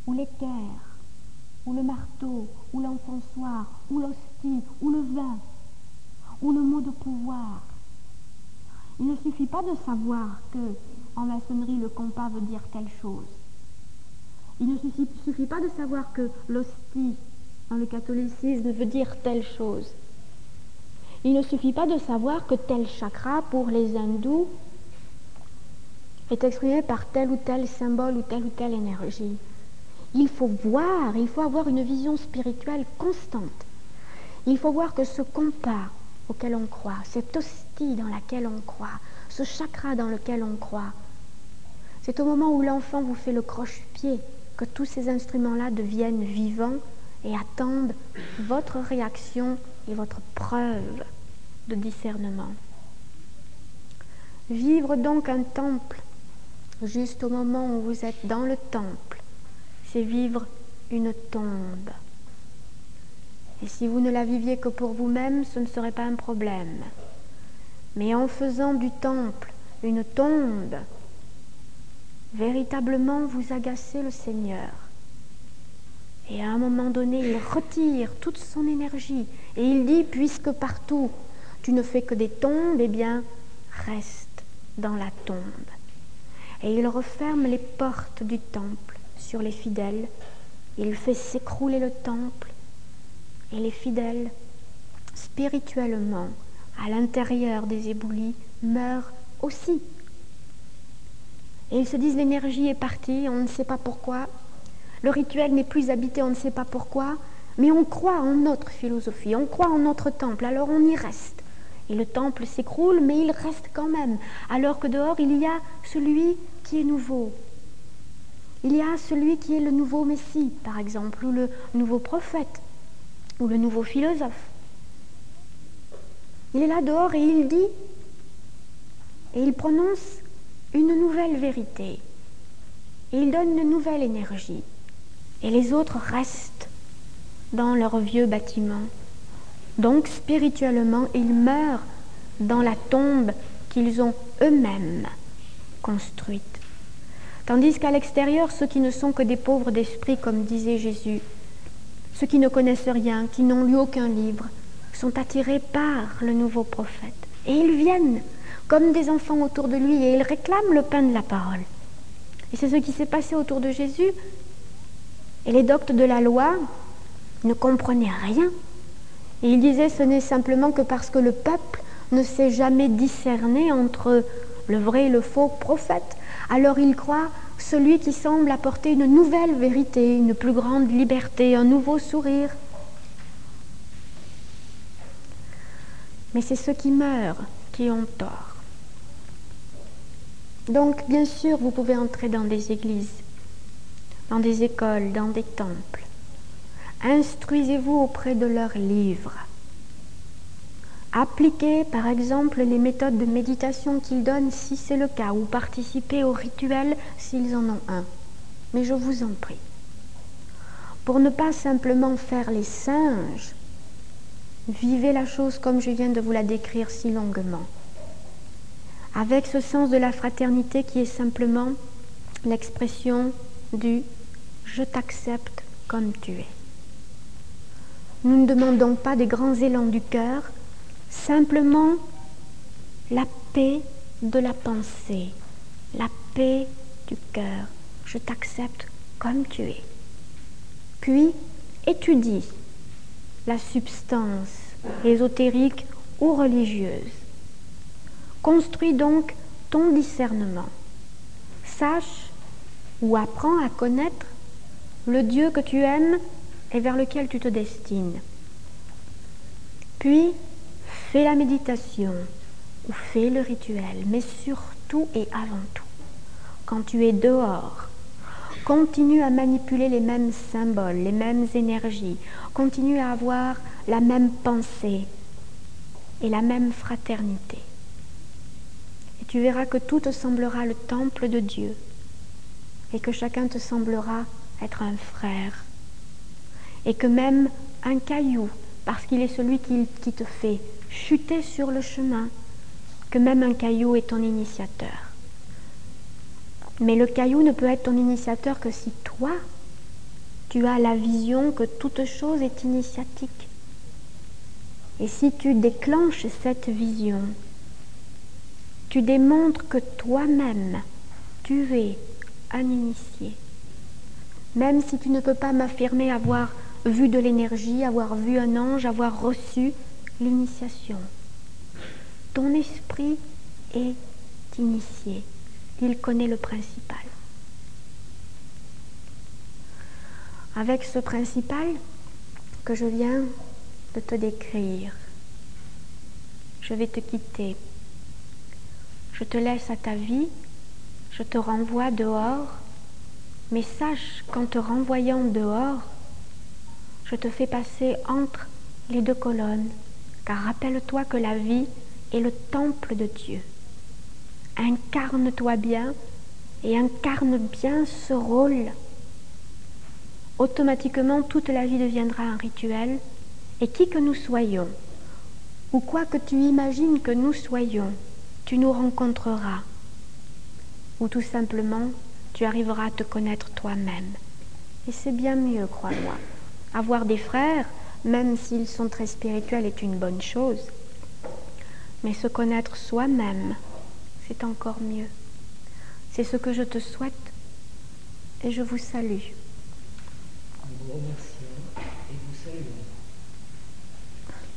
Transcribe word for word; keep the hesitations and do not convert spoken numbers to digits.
ou l'équerre, ou le marteau, ou l'encensoir, ou l'hostie, ou le vin, ou le mot de pouvoir. Il ne suffit pas de savoir que, en maçonnerie, le compas veut dire telle chose. Il ne suffit, suffit pas de savoir que l'hostie, dans le catholicisme, veut dire telle chose. Il ne suffit pas de savoir que tel chakra, pour les hindous, est exprimé par tel ou tel symbole ou telle ou telle énergie. Il faut voir, il faut avoir une vision spirituelle constante. Il faut voir que ce compas auquel on croit, cette hostie dans laquelle on croit, ce chakra dans lequel on croit, c'est au moment où l'enfant vous fait le croche-pied que tous ces instruments-là deviennent vivants et attendent votre réaction et votre preuve de discernement. Vivre donc un temple juste au moment où vous êtes dans le temple, c'est vivre une tombe. Et si vous ne la viviez que pour vous-même, ce ne serait pas un problème. Mais en faisant du temple une tombe, véritablement vous agacez le Seigneur. Et à un moment donné, il retire toute son énergie. Et il dit, puisque partout tu ne fais que des tombes, eh bien, reste dans la tombe. Et il referme les portes du temple sur les fidèles. Il fait s'écrouler le temple. Et les fidèles, spirituellement, à l'intérieur des éboulis, meurent aussi. Et ils se disent, l'énergie est partie, on ne sait pas pourquoi. Le rituel n'est plus habité, on ne sait pas pourquoi. Mais on croit en notre philosophie, on croit en notre temple, alors on y reste. Et le temple s'écroule, mais il reste quand même. Alors que dehors, il y a celui qui est nouveau. Il y a celui qui est le nouveau Messie, par exemple, ou le nouveau prophète, ou le nouveau philosophe. Il est là dehors et il dit, et il prononce une nouvelle vérité. Et il donne une nouvelle énergie. Et les autres restent dans leur vieux bâtiment. Donc, spirituellement, ils meurent dans la tombe qu'ils ont eux-mêmes construite. Tandis qu'à l'extérieur, ceux qui ne sont que des pauvres d'esprit, comme disait Jésus, ceux qui ne connaissent rien, qui n'ont lu aucun livre, sont attirés par le nouveau prophète. Et ils viennent comme des enfants autour de lui et ils réclament le pain de la parole. Et c'est ce qui s'est passé autour de Jésus. Et les doctes de la loi ne comprenaient rien. Et ils disaient, ce n'est simplement que parce que le peuple ne sait jamais discerner entre le vrai et le faux prophète. Alors ils croient celui qui semble apporter une nouvelle vérité, une plus grande liberté, un nouveau sourire. Mais c'est ceux qui meurent qui ont tort. Donc, bien sûr, vous pouvez entrer dans des églises, dans des écoles, dans des temples. Instruisez-vous auprès de leurs livres. Appliquez, par exemple, les méthodes de méditation qu'ils donnent si c'est le cas, ou participez au rituel s'ils en ont un. Mais je vous en prie, pour ne pas simplement faire les singes, vivez la chose comme je viens de vous la décrire si longuement, avec ce sens de la fraternité qui est simplement l'expression du « je t'accepte comme tu es ». Nous ne demandons pas des grands élans du cœur, simplement la paix de la pensée, la paix du cœur. Je t'accepte comme tu es. Puis, étudie la substance ésotérique ou religieuse. Construis donc ton discernement. Sache ou apprends à connaître le Dieu que tu aimes et vers lequel tu te destines. Puis, fais la méditation ou fais le rituel, mais surtout et avant tout, quand tu es dehors, continue à manipuler les mêmes symboles, les mêmes énergies, continue à avoir la même pensée et la même fraternité. Et tu verras que tout te semblera le temple de Dieu et que chacun te semblera être un frère. Et que même un caillou, parce qu'il est celui qui, qui te fait chuter sur le chemin, que même un caillou est ton initiateur. Mais le caillou ne peut être ton initiateur que si toi, tu as la vision que toute chose est initiatique. Et si tu déclenches cette vision, tu démontres que toi-même, tu es un initié. Même si tu ne peux pas m'affirmer avoir vu de l'énergie, avoir vu un ange, avoir reçu l'initiation. Ton esprit est initié. Il connaît le principal. Avec ce principal que je viens de te décrire, je vais te quitter. Je te laisse à ta vie, je te renvoie dehors, mais sache qu'en te renvoyant dehors, je te fais passer entre les deux colonnes, car rappelle-toi que la vie est le temple de Dieu. Incarne-toi bien et incarne bien ce rôle. Automatiquement, toute la vie deviendra un rituel, et qui que nous soyons, ou quoi que tu imagines que nous soyons, tu nous rencontreras, ou tout simplement, tu arriveras à te connaître toi-même. Et c'est bien mieux, crois-moi. Avoir des frères, même s'ils sont très spirituels, est une bonne chose, mais se connaître soi-même, c'est encore mieux. C'est ce que je te souhaite, et je vous salue. Nous vous remercions et vous saluons.